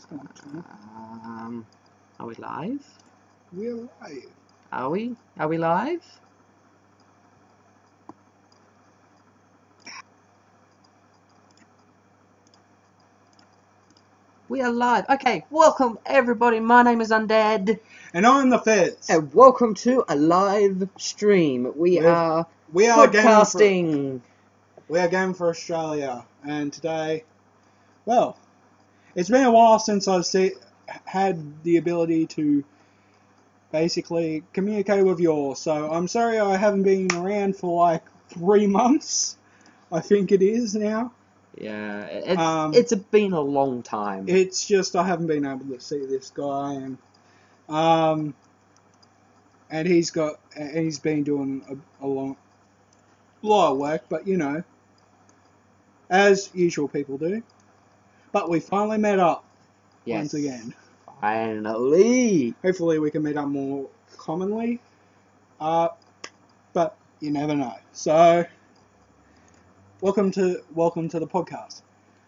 That's not true. Are we live? We're live. Are we? Are we live? We are live. Okay, welcome everybody. My name is Undead. And I'm the Fez. And welcome to a live stream. We are podcasting. We are going for Australia. And today, well, it's been a while since I've had the ability to basically communicate with you all. So I'm sorry I haven't been around for like 3 months. I think it is now. Yeah, it's been a long time. It's just I haven't been able to see this guy, and he's been doing a lot of work, but you know, as usual people do. But we finally met up once again. Finally. Hopefully we can meet up more commonly, but you never know. So welcome to the podcast.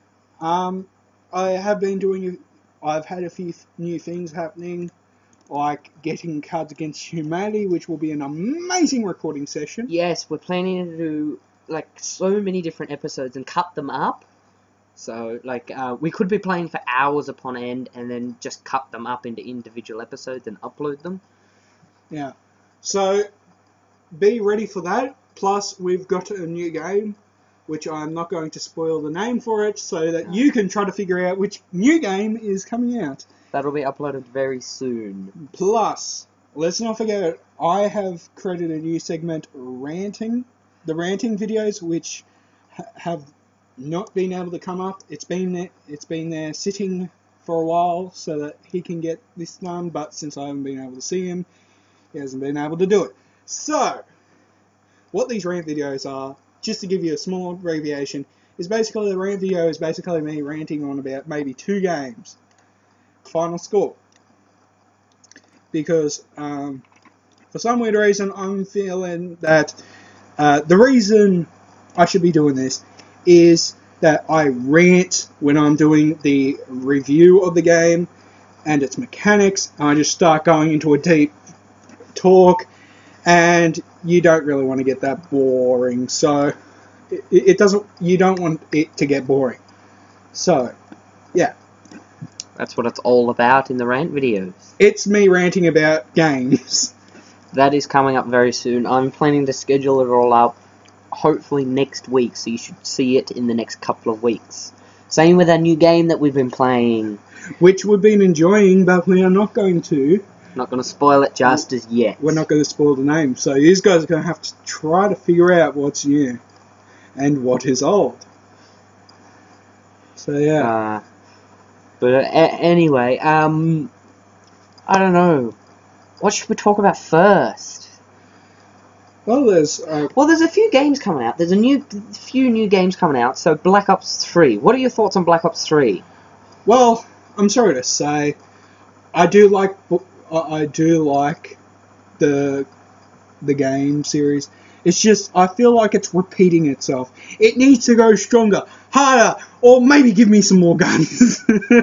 I've had a few new things happening, like getting Cards Against Humanity, which will be an amazing recording session. Yes, we're planning to do like so many different episodes and cut them up. So like we could be playing for hours upon end and then just cut them up into individual episodes and upload them. Yeah. So be ready for that. Plus we've got a new game, which I'm not going to spoil the name for it, so that you can try to figure out which new game is coming out. That'll be uploaded very soon. Plus, let's not forget, I have created a new segment, Ranting. The ranting videos, which have not been able to come up. It's been there sitting for a while so that he can get this done, but since I haven't been able to see him, he hasn't been able to do it. So, what these rant videos are, just to give you a small abbreviation, is basically the rant video is basically me ranting on about maybe 2 games. Final score. Because for some weird reason I'm feeling that the reason I should be doing this is that I rant when I'm doing the review of the game and its mechanics, and I just start going into a deep talk, and you don't really want to get that boring, so you don't want it to get boring. So, yeah. That's what it's all about in the rant videos. It's me ranting about games. That is coming up very soon. I'm planning to schedule it all up, hopefully next week, so you should see it in the next couple of weeks. Same with our new game that we've been playing. Which we've been enjoying, but we are not going to. Not going to spoil it just as yet. We're not going to spoil the name, so you guys are going to have to try to figure out what's new and what is old. So yeah. Anyway, I don't know. What should we talk about first? Well, there's a few games coming out. There's few new games coming out. So Black Ops 3. What are your thoughts on Black Ops 3? Well, I'm sorry to say, I do like the game series. It's just, I feel like it's repeating itself. It needs to go stronger, harder, or maybe give me some more guns.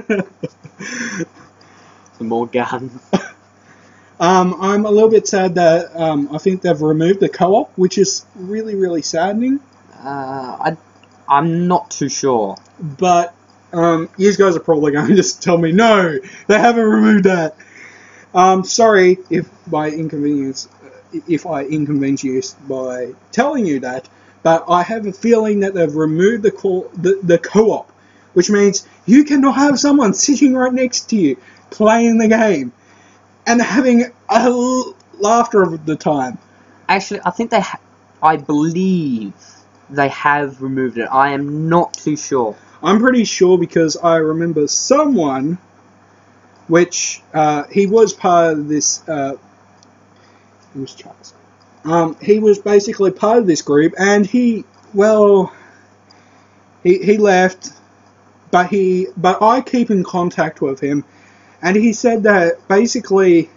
Some more guns. I'm a little bit sad that I think they've removed the co-op, which is really, really saddening. I'm not too sure. But you guys are probably going to just tell me, no, they haven't removed that. Sorry if I inconvenience you by telling you that, but I have a feeling that they've removed the co-op, which means you cannot have someone sitting right next to you playing the game and having a laughter of the time. Actually, I think I believe they have removed it. I am not too sure. I'm pretty sure because I remember someone, which he was part of this. It was Charles. He was basically part of this group, and he left, but I keep in contact with him, and he said that basically,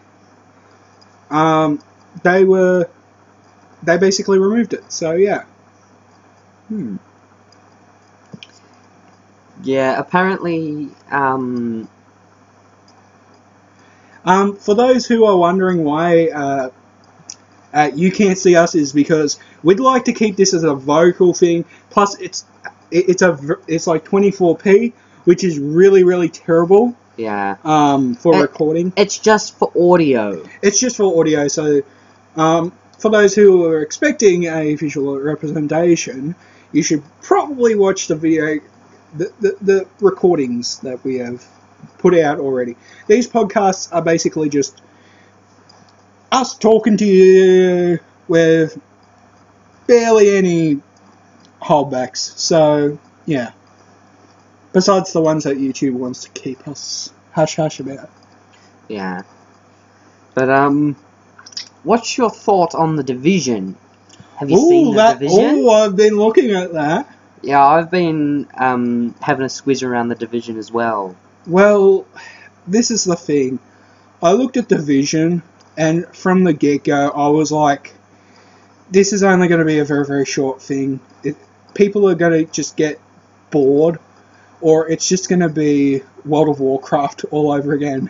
they basically removed it. So yeah. Yeah, apparently, For those who are wondering why you can't see us, is because we'd like to keep this as a vocal thing. Plus, it's like 24p, which is really, really terrible. Yeah. For recording. It's just for audio. It's just for audio. So, for those who are expecting a visual representation, you should probably watch the video, the recordings that we have put out already. These podcasts are basically just us talking to you with barely any holdbacks. So, yeah. Besides the ones that YouTube wants to keep us hush-hush about. Yeah. But, what's your thought on The Division? Have you seen The Division? Oh, I've been looking at that. Yeah, I've been having a squiz around The Division as well. Well, this is the thing. I looked at Division, and from the get-go, I was like, this is only going to be a very, very short thing. People are going to just get bored, or it's just going to be World of Warcraft all over again.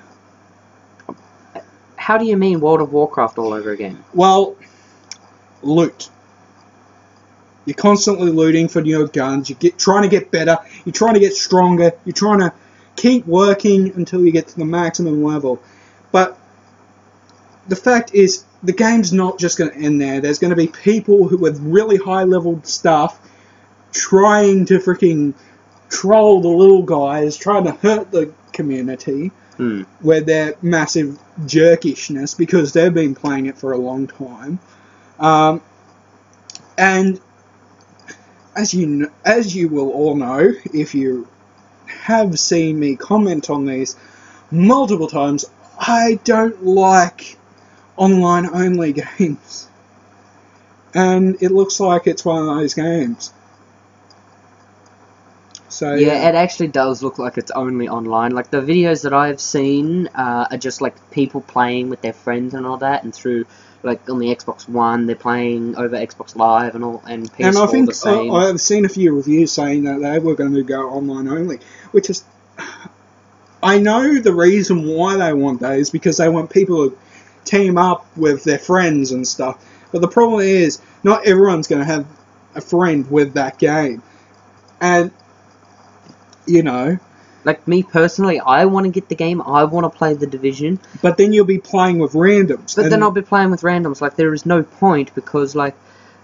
How do you mean World of Warcraft all over again? Well, loot. You're constantly looting for your guns. Trying to get better. You're trying to get stronger. You're trying to keep working until you get to the maximum level. But the fact is, the game's not just going to end there. There's going to be people who with really high-leveled stuff trying to freaking troll the little guys, trying to hurt the community with their massive jerkishness, because they've been playing it for a long time. And as you will all know, if you have seen me comment on these multiple times, I don't like online-only games. And it looks like it's one of those games. So yeah, it actually does look like it's only online. Like, the videos that I've seen are just like people playing with their friends and all that, and through, like, on the Xbox One, they're playing over Xbox Live and PS4 and I think the same. I've seen a few reviews saying that they were going to go online only, which is, I know the reason why they want that is because they want people to team up with their friends and stuff. But the problem is, not everyone's going to have a friend with that game. And, you know... Like, me personally, I want to get the game, I want to play The Division. But then you'll be playing with randoms. But then I'll be playing with randoms. Like, there is no point, because, like,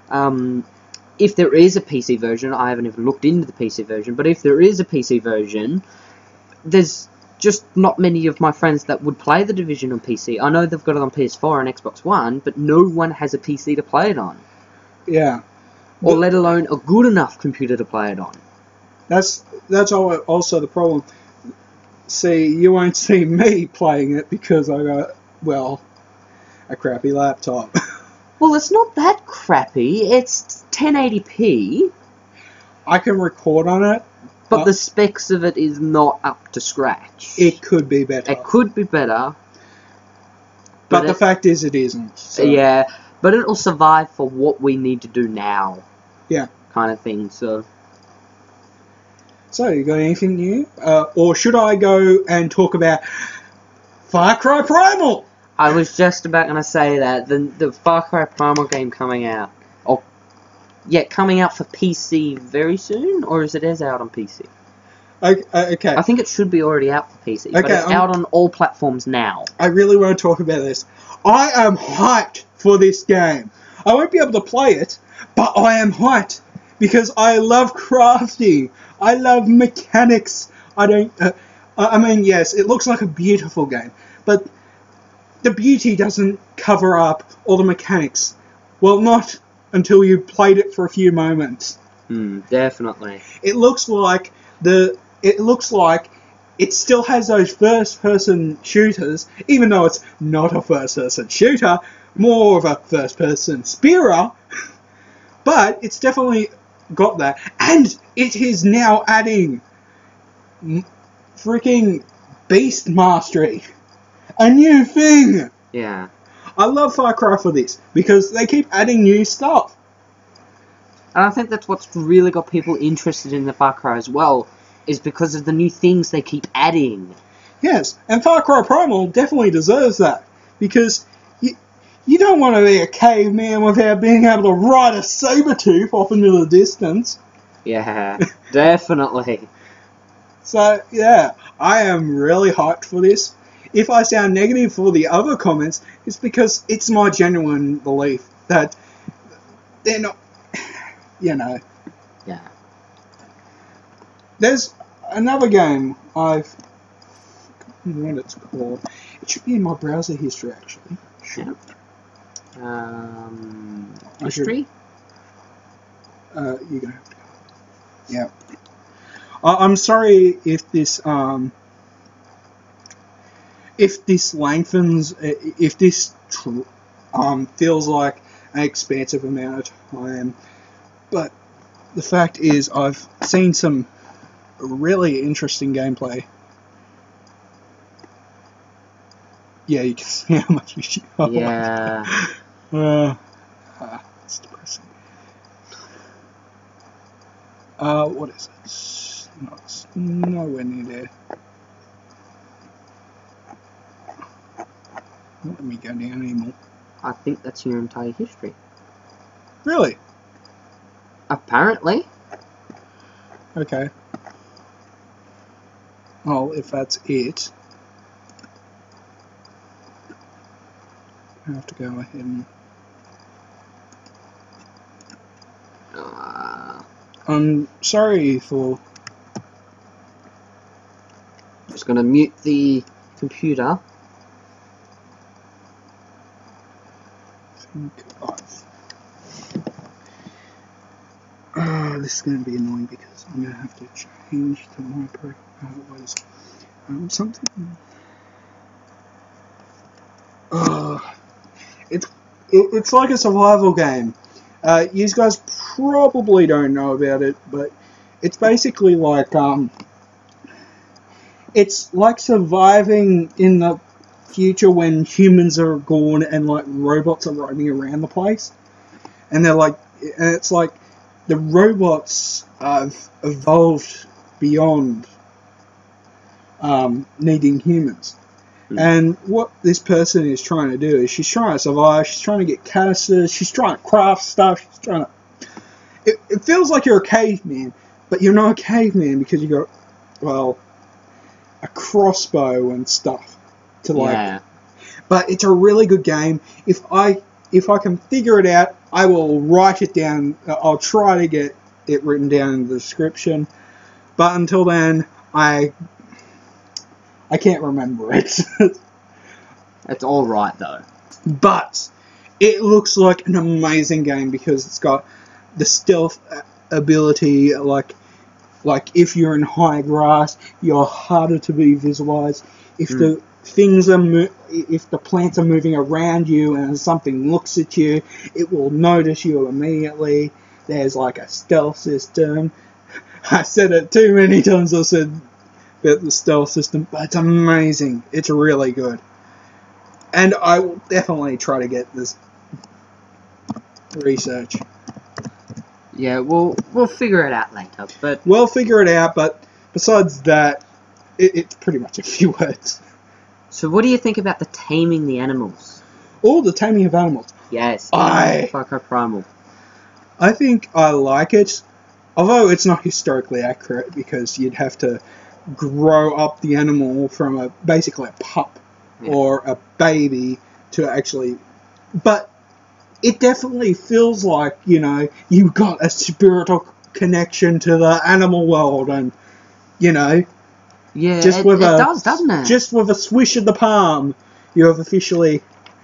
if there is a PC version, I haven't even looked into the PC version, but if there is a PC version, there's just not many of my friends that would play The Division on PC. I know they've got it on PS4 and Xbox One, but no one has a PC to play it on. Yeah. Or let alone a good enough computer to play it on. That's also the problem. See, you won't see me playing it because I got, well, a crappy laptop. Well, it's not that crappy. It's 1080p. I can record on it. But the specs of it is not up to scratch. It could be better. It could be better. But the fact is, it isn't. So. Yeah, but it'll survive for what we need to do now. Yeah. Kind of thing, so... So, you got anything new? Or should I go and talk about Far Cry Primal? I was just about going to say that. The Far Cry Primal game coming out. Yeah, coming out for PC very soon? Or is it out on PC? Okay. I think it should be already out for PC. Okay, but it's out on all platforms now. I really want to talk about this. I am hyped for this game. I won't be able to play it, but I am hyped. Because I love crafting. I love mechanics. I mean, yes, it looks like a beautiful game. But the beauty doesn't cover up all the mechanics. Well, not until you've played it for a few moments. Definitely. It looks like it still has those first-person shooters, even though it's not a first-person shooter, more of a first-person spearer. But it's definitely got that, and it is now adding freaking beast mastery, a new thing. Yeah. I love Far Cry for this, because they keep adding new stuff. And I think that's what's really got people interested in the Far Cry as well, is because of the new things they keep adding. Yes, and Far Cry Primal definitely deserves that, because you don't want to be a caveman without being able to ride a saber-tooth off into the distance. Yeah, definitely. So, yeah, I am really hyped for this. If I sound negative for the other comments, it's because it's my genuine belief that they're not, Yeah. There's another game I've forgotten what it's called. It should be in my browser history, actually. Yeah. History? You're gonna have to go. Yeah. I'm sorry if this lengthens, if this feels like an expansive amount of time, but the fact is I've seen some really interesting gameplay. Yeah, you can see how much we shoot. Oh, Yeah. It's depressing. What is it? No, it's nowhere near there. Don't let me go down anymore. I think that's your entire history. Really? Apparently. Okay. Well, if that's it, I have to go ahead and... I'm sorry for... Just gonna mute the computer. This is going to be annoying because I'm going to have to change to my something. It's like a survival game. You guys probably don't know about it, but it's basically like it's like surviving in the future when humans are gone and like robots are roaming around the place, and it's like the robots have evolved beyond needing humans. And what this person is trying to do is she's trying to survive, she's trying to get canisters, she's trying to craft stuff, she's trying to... It feels like you're a caveman, but you're not a caveman because you got, well, a crossbow and stuff to like... Yeah. But it's a really good game. If I can figure it out, I will write it down. I'll try to get it written down in the description. But until then, I can't remember it. It's all right though. But it looks like an amazing game because it's got the stealth ability. Like if you're in high grass, you're harder to be visualized. If the things are if the plants are moving around you and something looks at you, it will notice you immediately. There's like a stealth system. I said it too many times. I said about the stealth system, but it's amazing. It's really good, and I will definitely try to get this research. Yeah, we'll figure it out later. But we'll figure it out. But besides that, it's pretty much a few words. So what do you think about the taming the animals? Oh, the taming of animals. Yes. Far Cry Primal. I think I like it, although it's not historically accurate because you'd have to grow up the animal from basically a pup or a baby to actually... But it definitely feels like, you've got a spiritual connection to the animal world and, Yeah, just it does, doesn't it? Just with a swish of the palm, you have officially...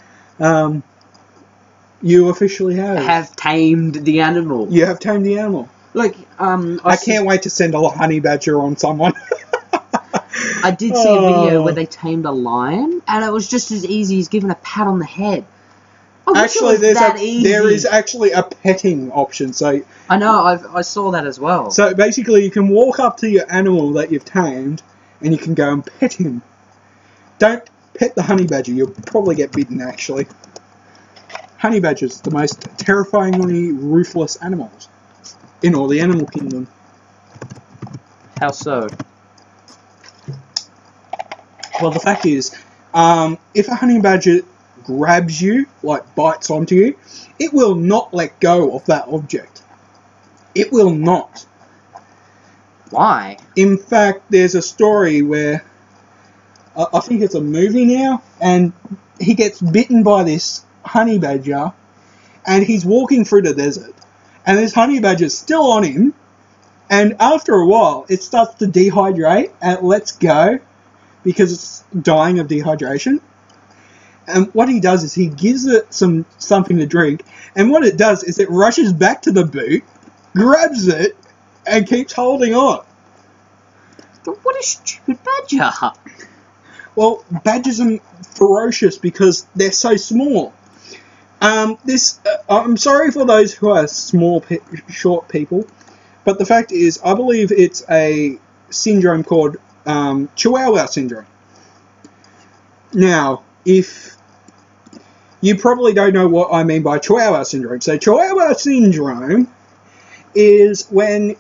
you officially have tamed the animal. You have tamed the animal. Like, I can't wait to send a honey badger on someone. I did see a video where they tamed a lion, and it was just as easy as giving a pat on the head. Actually, there is actually a petting option. So I know, I saw that as well. So basically, you can walk up to your animal that you've tamed, and you can go and pet him. Don't pet the honey badger. You'll probably get bitten, actually. Honey badgers, the most terrifyingly ruthless animals in all the animal kingdom. How so? Well, the fact is, if a honey badger grabs you, like bites onto you, it will not let go of that object. It will not. Why? In fact, there's a story where I think it's a movie now, and he gets bitten by this honey badger, and he's walking through the desert, and this honey badger's still on him, and after a while, it starts to dehydrate, and it lets go, because it's dying of dehydration. And what he does is he gives it something to drink, and what it does is it rushes back to the boot, grabs it, and keeps holding on. What a stupid badger! Well, badgers are ferocious because they're so small. I'm sorry for those who are short people, but the fact is, I believe it's a syndrome called Chihuahua syndrome. Now, if you probably don't know what I mean by Chihuahua syndrome. So Chihuahua syndrome is when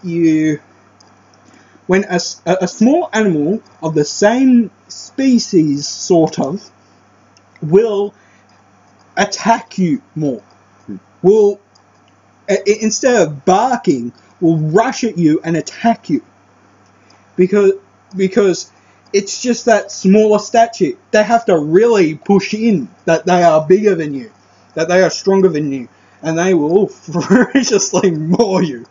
a small animal of the same species, sort of, will attack you more. Will, instead of barking, will rush at you and attack you. Because it's just that smaller stature. They have to really push in that they are bigger than you, that they are stronger than you, and they will ferociously maul you.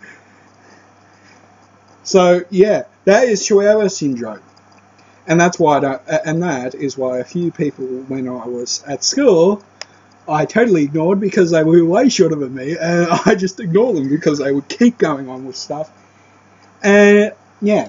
So yeah, that is Chihuahua syndrome, and that is why a few people when I was at school, I totally ignored because they were way shorter than me, and I just ignored them because they would keep going on with stuff. And yeah.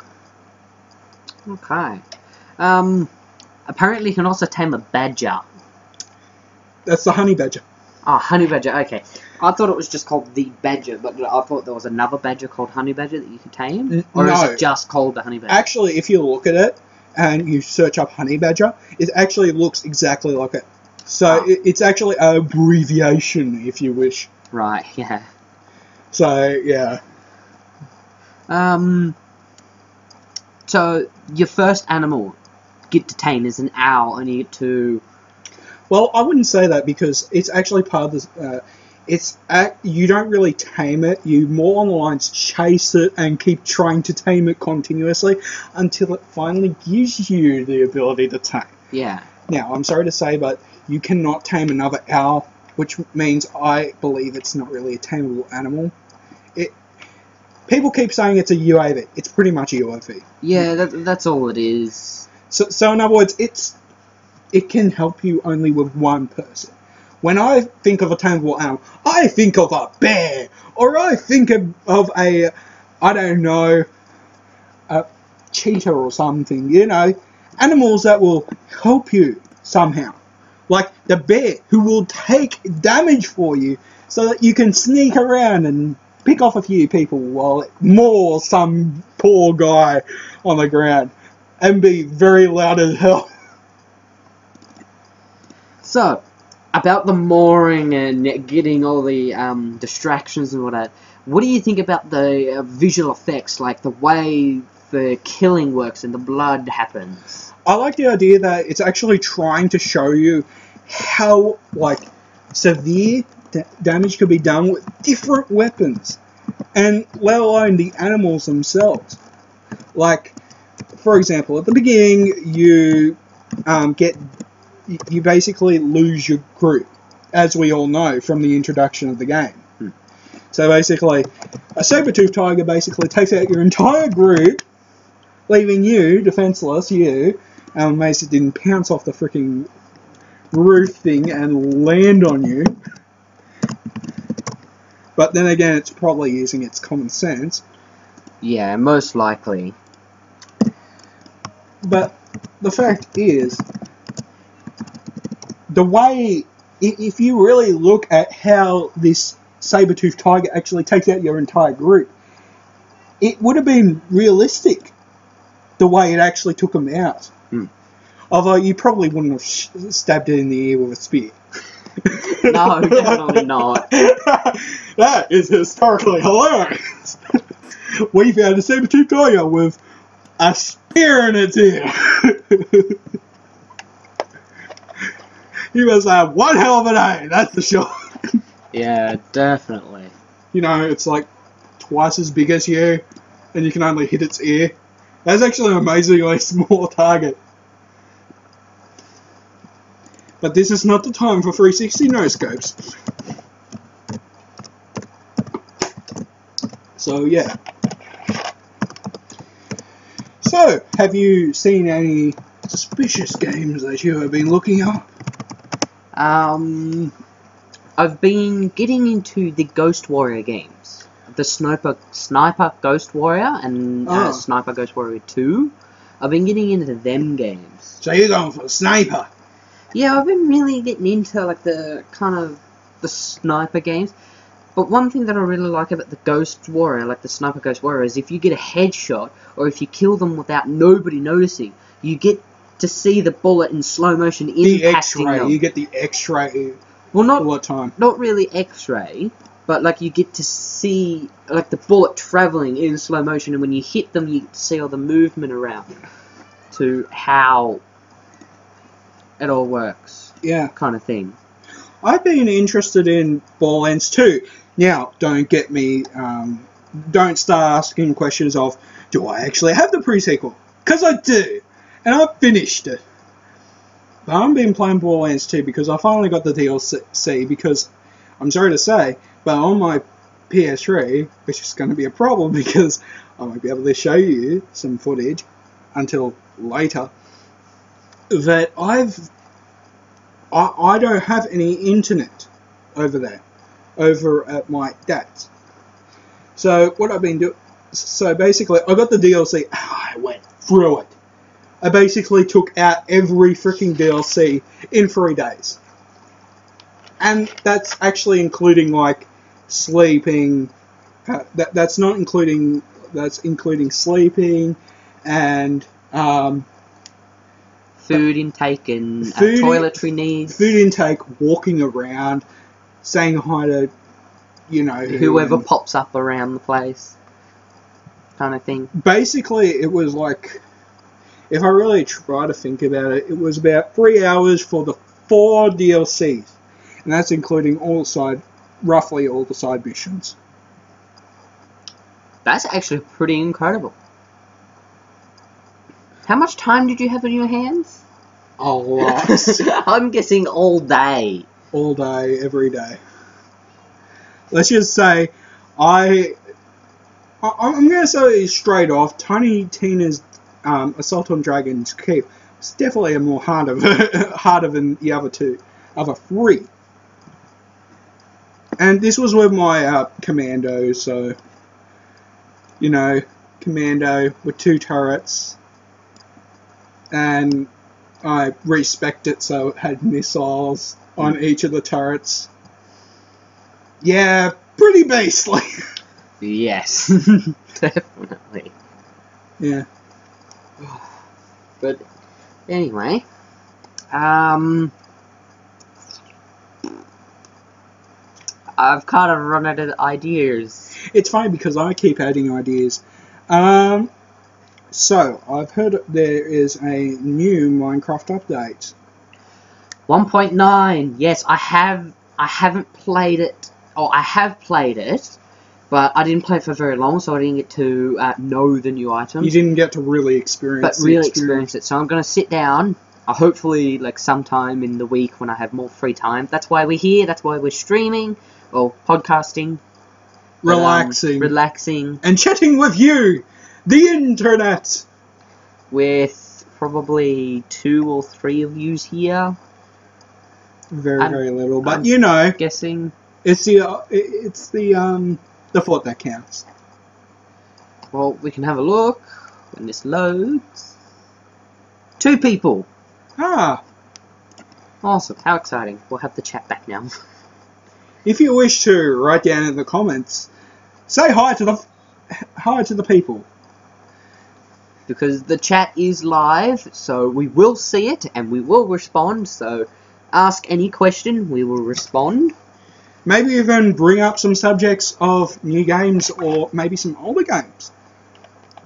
Okay. Apparently you can also tame a badger. That's the honey badger. Oh, honey badger, okay. I thought it was just called the badger, but I thought there was another badger called honey badger that you could tame? Or no. is it just called the honey badger? Actually, if you look at it and you search up honey badger, it actually looks exactly like it. So it's actually an abbreviation, if you wish. Right, yeah. So, yeah. So, your first animal get to tame is an owl, and you get to... Well, I wouldn't say that because it's actually part of the... you don't really tame it. You more on the lines chase it and keep trying to tame it continuously until it finally gives you the ability to tame. Yeah. Now, I'm sorry to say, but you cannot tame another owl, which means I believe it's not really a tameable animal. People keep saying it's a UAV. It's pretty much a UAV. Yeah, that's all it is. So in other words, it can help you only with one person. When I think of a tameable animal, I think of a bear, or I think of a, I don't know, a cheetah or something, you know, animals that will help you somehow. Like the bear, who will take damage for you so that you can sneak around and pick off a few people while it mauls some poor guy on the ground and be very loud as hell. So, about the mooring and getting all the distractions and whatnot, what do you think about the visual effects, like the way the killing works and the blood happens? I like the idea that it's actually trying to show you how, like, severe damage could be done with different weapons, and let alone the animals themselves. Like, for example, at the beginning, you basically lose your group, as we all know from the introduction of the game. So basically, a saber-toothed tiger basically takes out your entire group, leaving you defenseless. Mason didn't pounce off the freaking roof thing and land on you. But then again, it's probably using its common sense. Yeah, most likely. But the fact is, the way, if you really look at how this saber-toothed tiger actually takes out your entire group, it would have been realistic the way it actually took them out. Although you probably wouldn't have stabbed it in the ear with a spear. No, definitely not. That is historically hilarious. We found a saber-toothed tiger with a spear in its ear. He was one hell of a day, that's for sure. Yeah, definitely. You know, it's like twice as big as you, and you can only hit its ear. That's actually an amazingly small target. But this is not the time for 360 no-scopes. So, yeah. So, have you seen any suspicious games that you have been looking up? I've been getting into the Ghost Warrior games. The Sniper Ghost Warrior and Sniper Ghost Warrior 2. I've been getting into them games. So you're going for the Sniper? Yeah, I've been really getting into like the Sniper games. But one thing that I really like about the Ghost Warrior, like the Sniper Ghost Warrior, is if you get a headshot, or if you kill them without nobody noticing, you get to see the bullet in slow motion impacting them. You get the X-ray. Well, all the time. Not really X-ray, but like you get to see like the bullet traveling in slow motion, and when you hit them, you get to see all the movement around to how it all works. Yeah, kind of thing. I've been interested in Borderlands 2. Now, don't get me. Don't start asking questions of, do I actually have the pre-sequel? Because I do, and I've finished it. But I haven't been playing Borderlands 2 because I finally got the DLC, because, I'm sorry to say, but on my PS3, which is going to be a problem because I won't be able to show you some footage until later, that I don't have any internet over there, over at my dad's. So what I've been doing, so basically I got the DLC, I went through it. I basically took out every freaking DLC in 3 days. And that's actually including like sleeping, that's including sleeping and food intake and toiletry needs. Food intake, walking around, saying hi to, you know, whoever pops up around the place, kind of thing. Basically, it was like, if I really try to think about it, it was about 3 hours for the 4 DLCs, and that's including roughly all the side missions. That's actually pretty incredible. How much time did you have on your hands? A lot. I'm guessing all day. All day, every day. Let's just say, I'm going to say straight off, Tiny Tina's Assault on Dragon's Keep was definitely a more harder than the other 3. And this was with my Commando, so, you know, Commando with 2 turrets, and I respec'd it so it had missiles on each of the turrets. Yeah, pretty beastly. Yes, definitely. Yeah. But anyway, I've kind of run out of ideas. It's funny because I keep adding ideas. So, I've heard there is a new Minecraft update. 1.9. Yes, I haven't played it. Oh, I have played it, but I didn't play it for very long, so I didn't get to know the new items. You didn't get to really experience it. So I'm going to sit down, hopefully like sometime in the week when I have more free time. That's why we're here. That's why we're streaming or podcasting. Relaxing. And chatting with you, the internet. With probably 2 or 3 of yous here. Very little, but you know, guessing it's the thought that counts. Well, we can have a look when this loads. 2 people. Ah. Awesome. How exciting. We'll have the chat back now. If you wish to write down in the comments, say hi to the people. Because the chat is live, so we will see it and we will respond. So ask any question, we will respond. Maybe even bring up some subjects of new games or maybe some older games.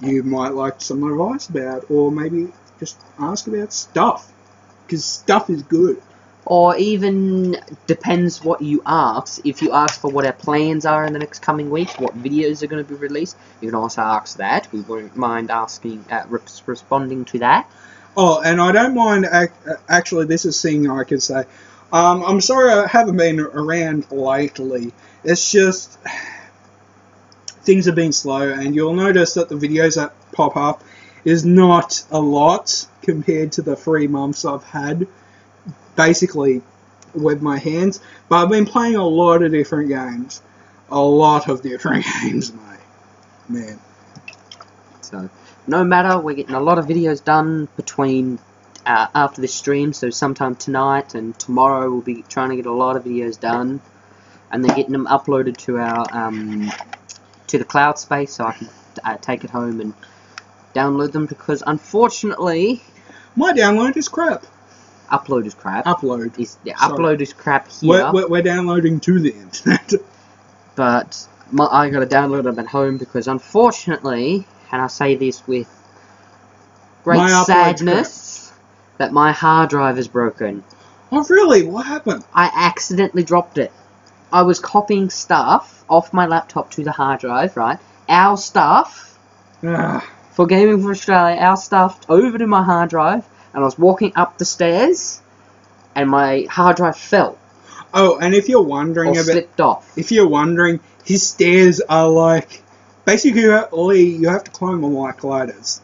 you might like some advice about, or maybe just ask about stuff, because stuff is good. Or even, depends what you ask. If you ask for what our plans are in the next coming weeks, what videos are going to be released, you can also ask that. We won't mind asking, responding to that. Oh, and I don't mind, actually, this is something I could say. I'm sorry I haven't been around lately. It's just, things have been slow, and you'll notice that the videos that pop up is not a lot compared to the 3 months I've had, basically, with my hands. But I've been playing a lot of different games. A lot of different games, mate. Man. So, no matter, we're getting a lot of videos done between after this stream, so sometime tonight and tomorrow we'll be trying to get a lot of videos done, and then getting them uploaded to our to the cloud space so I can take it home and download them, because unfortunately my download is crap. Upload is crap. Upload. Upload is crap here. We're downloading to the internet. But I got to download them at home because unfortunately, and I say this with great sadness, that my hard drive is broken. Oh really? What happened? I accidentally dropped it. I was copying stuff off my laptop to the hard drive, right? Our stuff, for Gaming for Australia, our stuff over to my hard drive, and I was walking up the stairs, and my hard drive fell. Oh, and if you're wondering or slipped off. If you're wondering, his stairs are like, basically you have to climb them like ladders.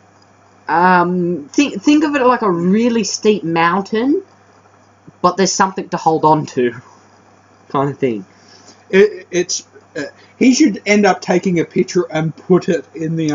Think of it like a really steep mountain, but there's something to hold on to, kind of thing. He should end up taking a picture and put it in the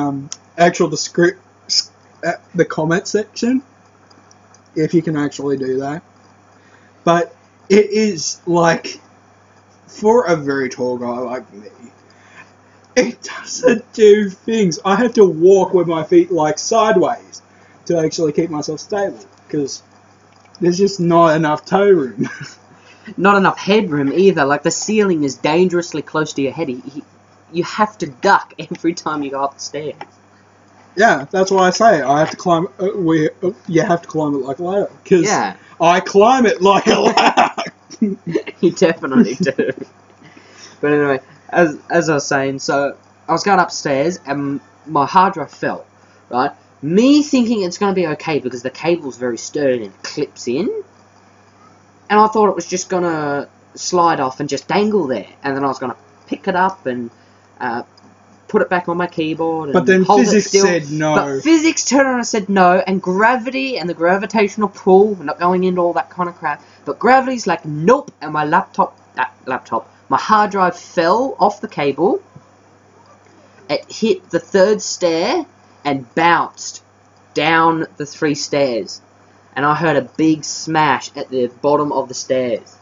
the comment section, if you can actually do that. But it is like, for a very tall guy like me, it doesn't do things. I have to walk with my feet like sideways to actually keep myself stable, because there's just not enough toe room. Not enough headroom either. Like, the ceiling is dangerously close to your head. You have to duck every time you go up the stairs. Yeah, that's why I say I have to climb. You have to climb it like a ladder, because yeah. I climb it like a ladder. You definitely do. But anyway, as I was saying, so I was going upstairs and my hard drive fell, right? Me thinking it's going to be okay because the cable's very sturdy and clips in, and I thought it was just going to slide off and just dangle there, and then I was going to pick it up and put it back on my keyboard and but then hold physics it still. said no. But physics turned around and said no, and gravity and the gravitational pull, we're not going into all that kind of crap, but gravity's like, nope, and my my hard drive fell off the cable, it hit the 3rd stair, and bounced down the 3 stairs, and I heard a big smash at the bottom of the stairs.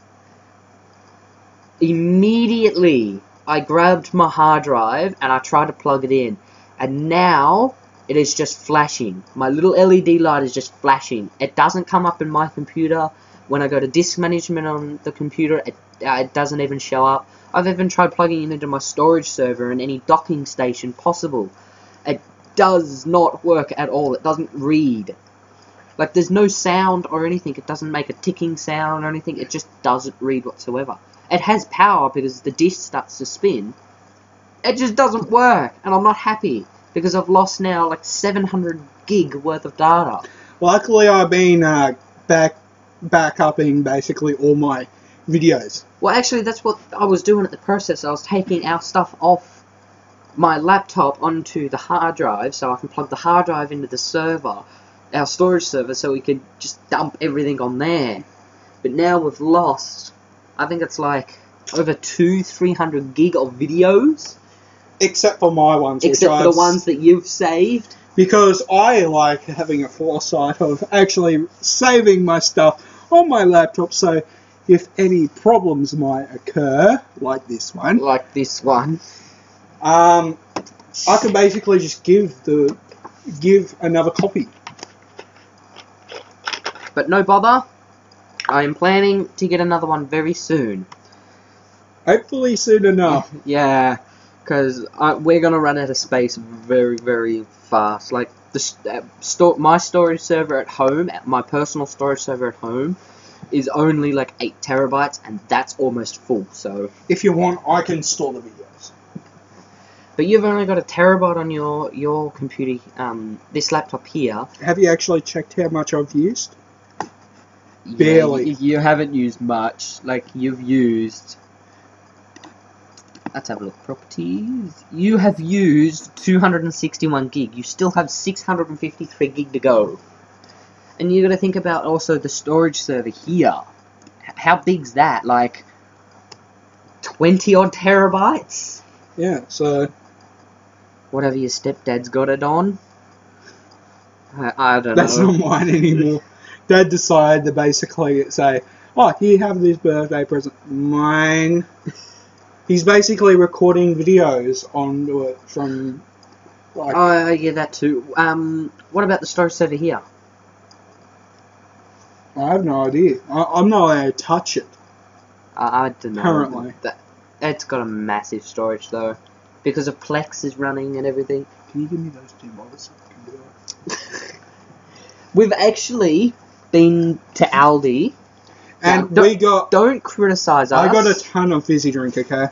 Immediately, I grabbed my hard drive and I tried to plug it in, and now it is just flashing. My little LED light is just flashing. It doesn't come up in my computer. When I go to disk management on the computer, it doesn't even show up. I've even tried plugging it into my storage server and any docking station possible. It does not work at all. It doesn't read. Like, there's no sound or anything. It doesn't make a ticking sound or anything. It just doesn't read whatsoever. It has power because the disk starts to spin. It just doesn't work, and I'm not happy because I've lost now like 700 gig worth of data. Luckily, I've been back-upping basically all my videos. Well, actually, that's what I was doing at the process. I was taking our stuff off my laptop onto the hard drive, so I can plug the hard drive into the server, our storage server, so we could just dump everything on there. But now we've lost, I think it's like over 200-300 gig of videos. Except for my ones. Except for the ones that you've saved. Because I like having a foresight of actually saving my stuff on my laptop, so if any problems might occur, like this one, I can basically just give another copy. But no bother, I am planning to get another one very soon. Hopefully soon enough. Yeah, because we're gonna run out of space very, very fast. Like my storage server at home, my personal storage server at home, is only like 8 terabytes, and that's almost full. So If you want, I can store the videos. but you've only got a terabyte on your computer, this laptop here. Have you actually checked how much I've used? Barely. Yeah, you haven't used much. Like, you've used... Let's have a look. Properties. You have used 261 gig. You still have 653 gig to go. And you got to think about also the storage server here. How big's that? Like, 20 odd terabytes? Yeah, so... Whatever your stepdad's got it on. I don't That's know. not mine anymore. Dad decided to basically say, oh, here, have this birthday present. Mine. He's basically recording videos onto it from... like, Oh, yeah, that too. What about the storage server here? I have no idea. I'm not allowed to touch it. I don't know. Currently. It's got a massive storage though, because of Plex is running and everything. Can you give me those $2 so I can do it? We've actually been to Aldi. And Now, we got... Don't criticize us. I got a ton of fizzy drink, okay?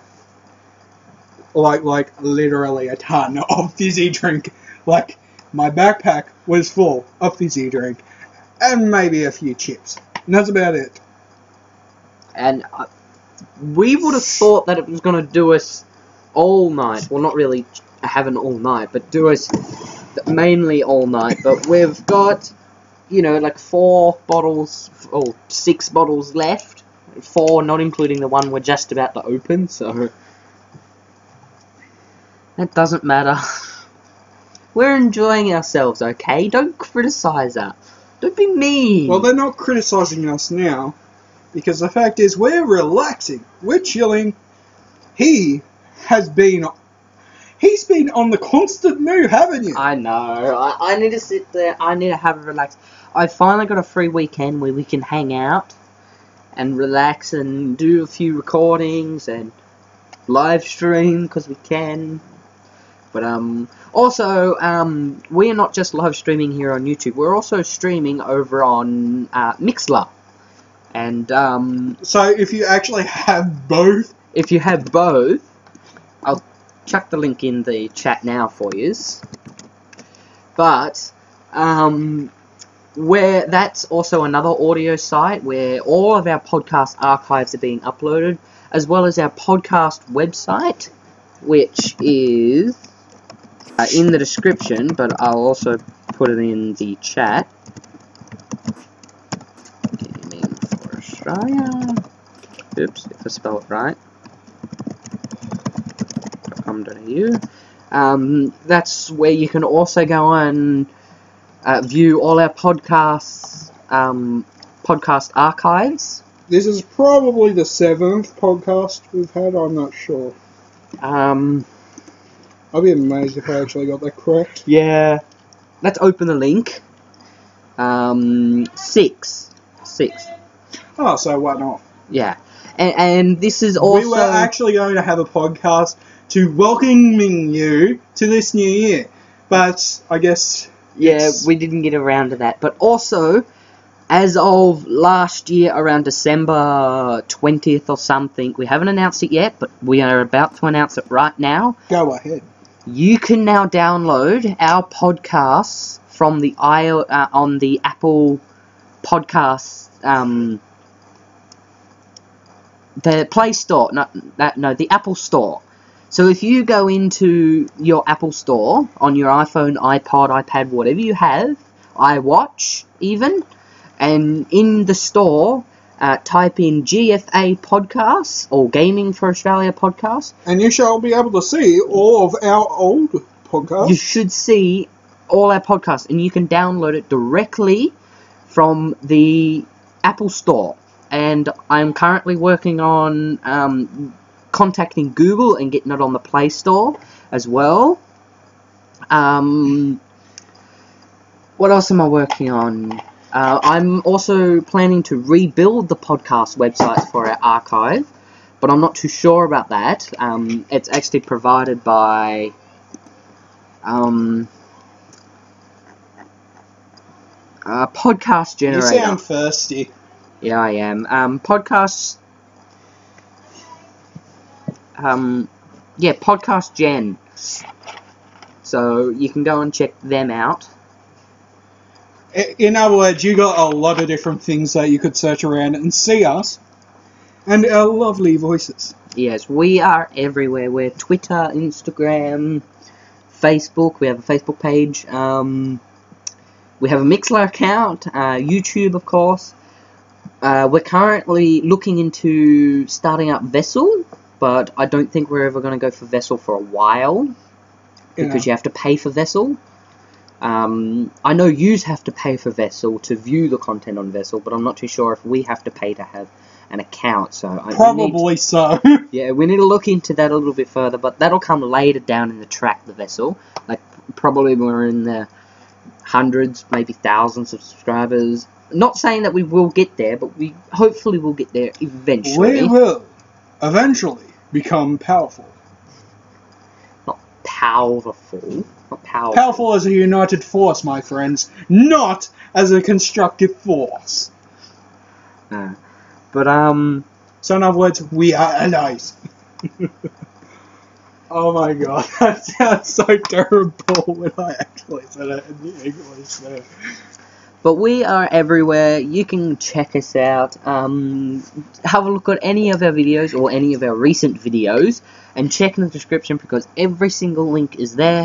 Like literally a ton of fizzy drink. Like, my backpack was full of fizzy drink. And maybe a few chips. And that's about it. And we would have thought that it was going to do us all night. Well, not really have an all night, but do us mainly all night. But we've got, you know, like 4 bottles, or 6 bottles left. 4, not including the one we're just about to open, so that doesn't matter. We're enjoying ourselves, okay? Don't criticize us. Don't be mean. Well, they're not criticising us now. Because the fact is, we're relaxing. We're chilling. He's been on the constant move, haven't you? I know. I need to sit there. I need to have a relax. I finally got a free weekend where we can hang out and relax and do a few recordings and live stream because we can. But also we are not just live streaming here on YouTube. We're also streaming over on Mixlr. And So if you actually have both, if you have both, I'll chuck the link in the chat now for yous. But where that's also another audio site where all of our podcast archives are being uploaded, as well as our podcast website, which is in the description, but I'll also put it in the chat. Gaming for Australia. Oops, if I spell it right. .com.au. That's where you can also go and view all our podcasts, podcast archives. this is probably the 7th podcast we've had, I'm not sure. I'll be amazed if I actually got that correct. Yeah. Let's open the link. 6. Oh, so one off. Yeah. And this is also... We were actually going to have a podcast to welcoming you to this new year. But I guess... Yeah, we didn't get around to that. But also, as of last year, around December 20th or something, we haven't announced it yet, but we are about to announce it right now. Go ahead. You can now download our podcasts from the on the Apple Podcasts, the Play Store, the Apple Store. So if you go into your Apple Store on your iPhone, iPod, iPad, whatever you have, iWatch even, and in the store, type in GFA Podcasts or Gaming for Australia Podcasts. And you shall be able to see all of our old podcasts. You should see all our podcasts, and you can download it directly from the Apple Store. And I'm currently working on contacting Google and getting it on the Play Store as well. What else am I working on? I'm also planning to rebuild the podcast websites for our archive, but I'm not too sure about that. It's actually provided by Podcast Generator. You sound thirsty. Yeah, I am. Podcast Gen. So you can go and check them out. In other words, you got a lot of different things that you could search around and see us and our lovely voices. Yes, we are everywhere. We're Twitter, Instagram, Facebook. We have a Facebook page. We have a Mixler account, YouTube, of course. We're currently looking into starting up Vessel, but I don't think we're ever going to go for Vessel for a while, because you have to pay for Vessel. I know yous have to pay for Vessel to view the content on Vessel, but I'm not too sure if we have to pay to have an account. So probably so. Yeah, we need to look into that a little bit further, but that'll come later down in the track, the Vessel. Like, probably when we're in the hundreds, maybe thousands of subscribers. Not saying that we will get there, but we hopefully will get there eventually. We will eventually become powerful. Not powerful. Not powerful. Powerful as a united force, my friends. Not as a constructive force. But, So in other words, we are allies. Oh my god, that sounds so terrible when I actually said it in the English there. But we are everywhere. You can check us out. Have a look at any of our videos or any of our recent videos, and check in the description because every single link is there.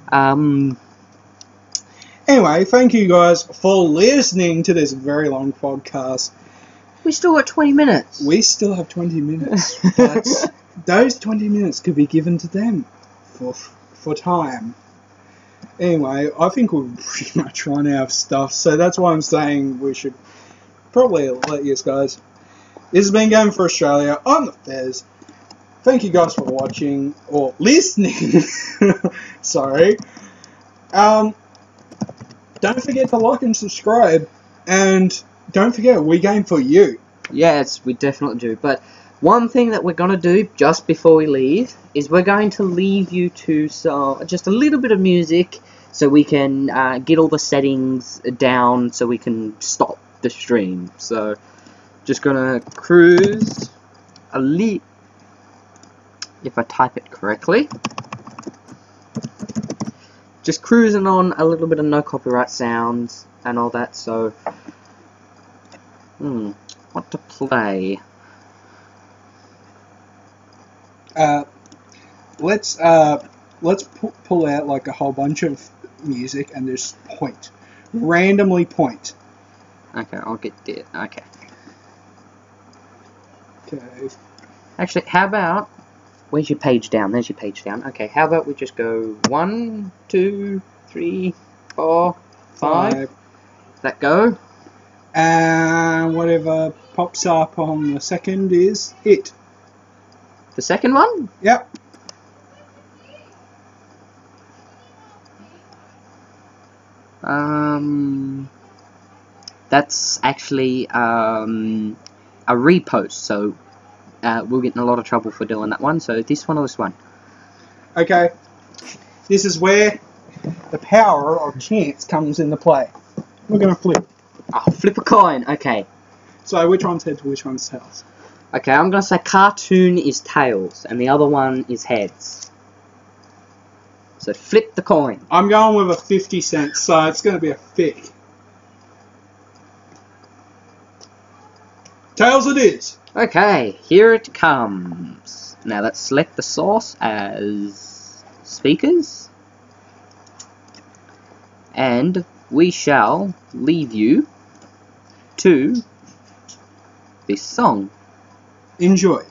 Anyway, thank you guys for listening to this very long podcast. We still got 20 minutes. We still have 20 minutes, but those 20 minutes could be given to them for time. Anyway, I think we've pretty much run out of stuff, so that's why I'm saying we should probably let you guys. This has been Game for Australia. I'm the Fez. Thank you guys for watching or listening. Sorry. Don't forget to like and subscribe, and don't forget we game for you. Yes, we definitely do. But one thing that we're going to do just before we leave is we're going to leave you to just a little bit of music so we can get all the settings down so we can stop the stream. So just going to cruise a little, if I type it correctly. Just cruising on a little bit of no copyright sounds and all that, so what to play? Let's pull out like a whole bunch of music and just randomly point. Okay, I'll get there. Okay. Okay. Actually, how about, where's your page down? There's your page down. Okay, how about we just go 1, 2, 3, 4, 5. Let go. And whatever pops up on the second is it. The second one? Yep. That's actually a repost, so we'll get in a lot of trouble for doing that one. So this one or this one? Okay. This is where the power of chance comes into play. We're gonna flip. Oh, flip a coin. Okay. So which one's heads, which one's tails? Okay, I'm gonna say cartoon is tails, and the other one is heads. So flip the coin. I'm going with a 50 cents, so it's gonna be a thick. Tails it is. Okay, here it comes. Now let's select the source as speakers. And we shall leave you to this song. Enjoy.